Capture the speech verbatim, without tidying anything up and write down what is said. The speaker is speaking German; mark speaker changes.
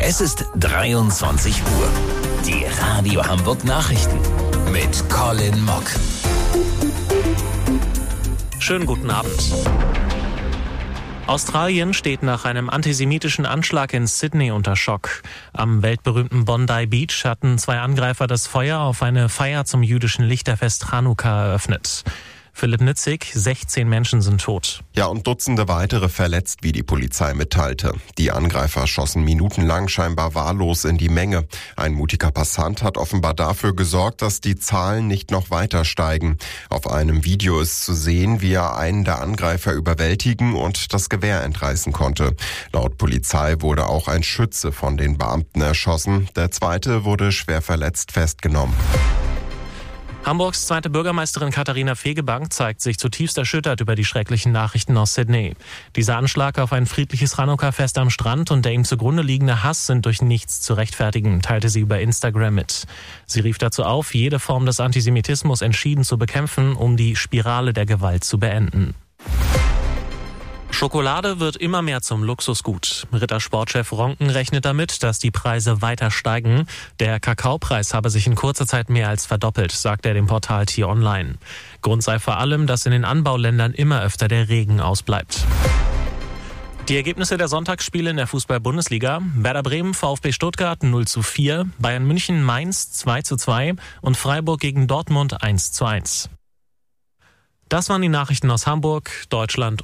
Speaker 1: Es ist dreiundzwanzig Uhr. Die Radio Hamburg Nachrichten mit Colin Mock.
Speaker 2: Schönen guten Abend. Australien steht nach einem antisemitischen Anschlag in Sydney unter Schock. Am weltberühmten Bondi Beach hatten zwei Angreifer das Feuer auf eine Feier zum jüdischen Lichterfest Chanukka eröffnet. Philipp Nitzig, sechzehn Menschen sind tot.
Speaker 3: Ja, und Dutzende weitere verletzt, wie die Polizei mitteilte. Die Angreifer schossen minutenlang scheinbar wahllos in die Menge. Ein mutiger Passant hat offenbar dafür gesorgt, dass die Zahlen nicht noch weiter steigen. Auf einem Video ist zu sehen, wie er einen der Angreifer überwältigen und das Gewehr entreißen konnte. Laut Polizei wurde auch ein Schütze von den Beamten erschossen. Der zweite wurde schwer verletzt festgenommen.
Speaker 2: Hamburgs zweite Bürgermeisterin Katharina Fegebank zeigt sich zutiefst erschüttert über die schrecklichen Nachrichten aus Sydney. Dieser Anschlag auf ein friedliches Chanukka-Fest am Strand und der ihm zugrunde liegende Hass sind durch nichts zu rechtfertigen, teilte sie über Instagram mit. Sie rief dazu auf, jede Form des Antisemitismus entschieden zu bekämpfen, um die Spirale der Gewalt zu beenden. Schokolade wird immer mehr zum Luxusgut. Rittersportchef Ronken rechnet damit, dass die Preise weiter steigen. Der Kakaopreis habe sich in kurzer Zeit mehr als verdoppelt, sagt er dem Portal T-Online. Grund sei vor allem, dass in den Anbauländern immer öfter der Regen ausbleibt. Die Ergebnisse der Sonntagsspiele in der Fußball-Bundesliga: Werder Bremen, VfB Stuttgart null zu vier, Bayern München Mainz zwei zu zwei und Freiburg gegen Dortmund eins zu eins. Das waren die Nachrichten aus Hamburg, Deutschland